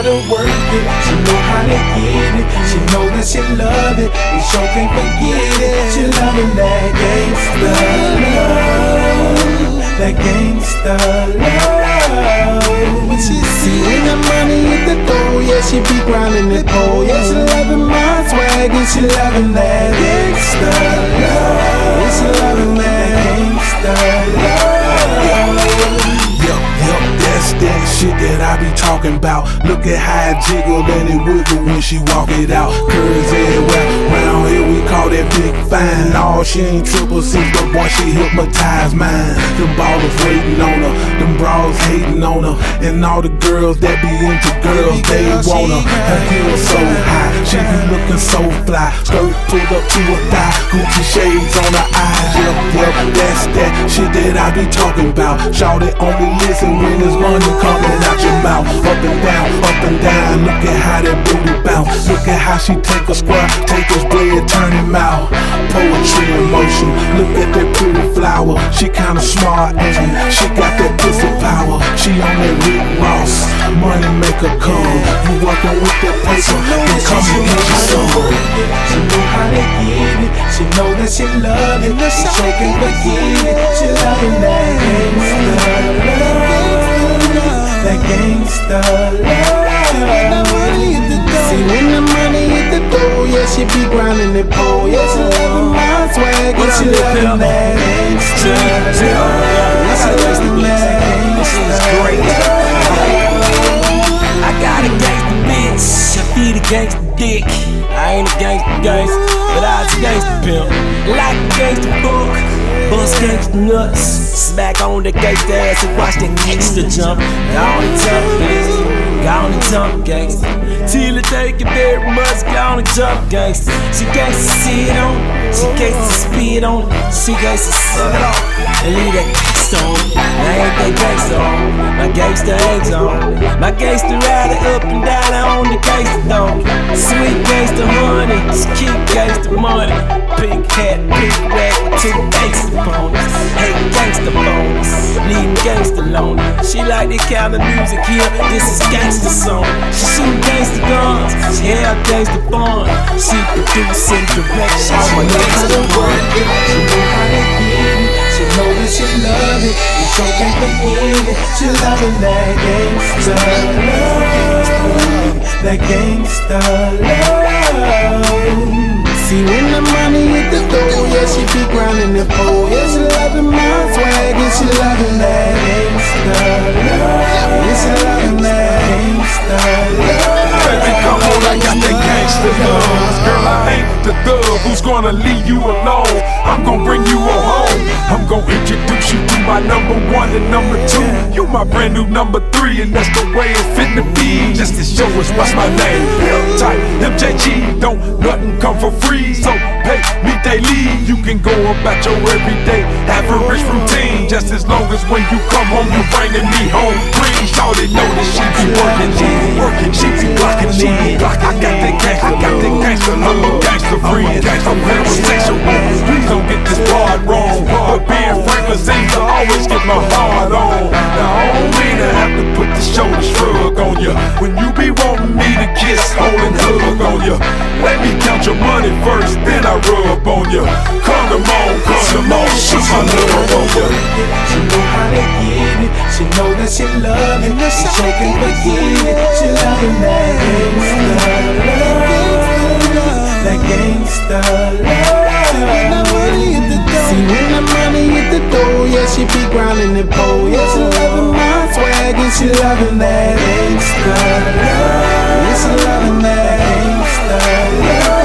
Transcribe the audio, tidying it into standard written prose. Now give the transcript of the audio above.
to work it, she know how to get it. She know that she love it, and sure can't forget it. She loving that gangsta love, that gangsta love. When she see the money at the door, yeah, she be grinding it pole. Yeah, she loving my swag, and she loving that gangsta love. Yeah, she loving that gangsta love. That's that shit that I be talking about. Look at how it jiggle and it wiggle when she walk it out. Curves everywhere, round here we call that big fine. No, she ain't triple C, but boy, she hypnotized mine. Them ballers waiting on her, them bras hating on her, and all the girls that be into girls, they want her. Her heels so high, she be looking so fly. Skirt pulled up to her thigh, Gucci shades on her eyes. Yep, that's that shit that I be talking about. Shawty only listen when there's money coming out your mouth. Up and down, up and down. Look at how that booty bounce. Look at how she take a square, take his blade, turn him out. Poetry in motion. Look at that pretty flower. She kinda smart and she got that pussy power. She on that Rick Ross, money make her come. You working with that paper, then come and get you some. She know how to get it. She know that she love it, and sure can't forget it. She loving that gangsta love, that gangsta love. See when the money hit the door, yeah, she be grinding it pole. Yeah, she loving my swag, and she loving that gangsta love. Yeah, she loving that gangsta love. I got a gangsta bitch, I feed a gangsta dick. I ain't a gangsta, but I was a gangsta pimp. Like a gangsta book, bust gangsta nuts. Smack on the gangsta ass and watch that gangsta jump. Gone and jump, bitch. Gone and jump, gangsta. Till it take it very much, gone and jump, gangsta. She gangsta sit on it, she gangsta spit on it, she gangsta suck it off and leave that gangsta on it. Now ain't that gangsta on it, my gangsta ain't on it. My gangsta riding up and down on the gangsta donkey. Sweet gangsta honey, just keep gangsta money. Pink hat, pink rag, 2 gangsta ponies. Hate gangsta ponies, leave gangsta lonely. She like the kind of music here, this is gangsta song. She shoot gangsta guns, she have gangsta fun. She produce and direct, all my gangsta work. She know how to get it, she know that she love it, and sure can't forget it. She loving that gangsta love, that gangsta love. See when the money hit the door, yeah, she be grinding the pole. Yeah, she loving my swag, and she loving that gangsta love. Yeah, she loving that gangsta love. Baby, come on, I got that gangsta love. Girl, I ain't the thug who's gonna leave you alone. I'm gonna bring you on home. I'm gonna introduce you to my number 1 and number 2. You my brand new number 3, and that's the way it's fitting to be. Just to show us what's my name. Pimp type, MJG, don't nothing come for free. So pay me daily. You can go about your everyday average routine. Just as long as when you come home, you bringing me home clean. Shawty know that she be working, she be blocking me. I got that gangsta, I'm a gangsta free. I'm heterosexual, please don't get this part wrong. But being Franklin seems to always get my heart on. Now I don't mean to have to put the shoulder shrug on you when you be wanting me to kiss, hold and hug on you. Let me count your money first, then I rub on you. Come on, shoot my love on you. She know how to get it, she know that she love it, and sure can't forget it. She loving that gangsta love, that gangsta love. See when the money hit the door, yeah, she be grinding it pole. Yeah, she loving my swag, and she loving that gangsta love. Yeah, she loving that gangsta love.